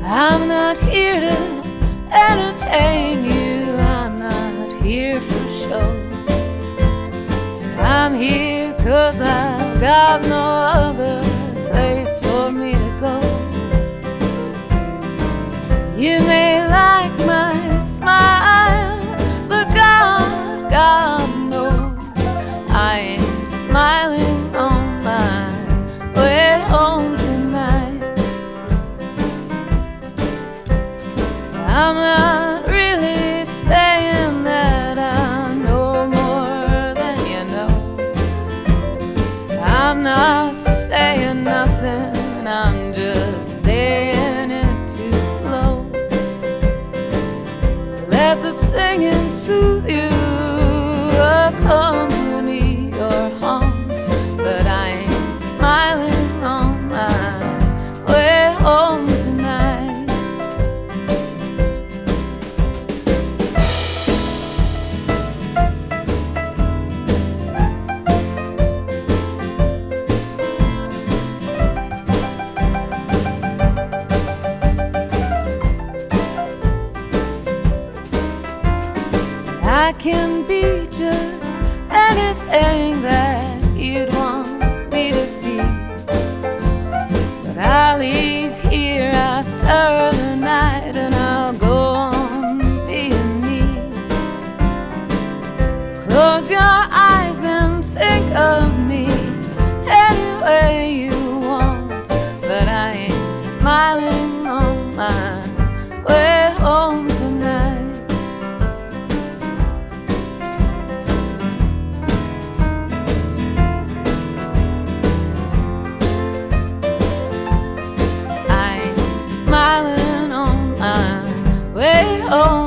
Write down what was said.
I'm not here to entertain you, I'm not here for show. I'm here 'cause I've got no other place for me to go. You may like my smile, but God knows I ain't smiling on my way home tonight. I'm not really saying that I know more than you know. I'm not saying nothing, I'm just saying it too slow. So let the singing soothe you, accompany your hum, but I ain't smiling on my way home tonight. I can be just anything that you'd want me to be, but I'll leave here after the night and I'll go on being me. So close your eyes and think of me any way you want, but I ain't smiling on my way home tonight. Smiling on my way home.